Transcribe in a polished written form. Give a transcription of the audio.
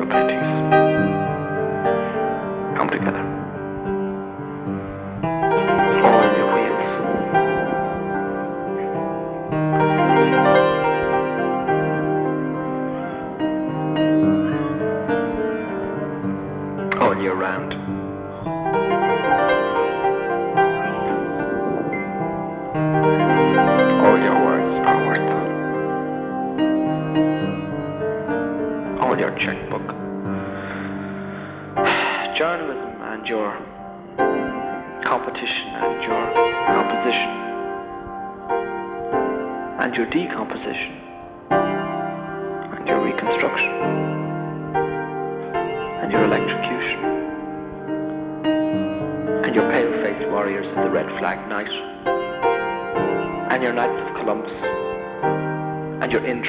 abilities come together. All in your wheels. All year round. All your words are worth it. All your checkbook. Journalism and your competition and your composition and your decomposition and your reconstruction and your electrocution and your pale-faced warriors in the red flag night and your Knights of Columbus and your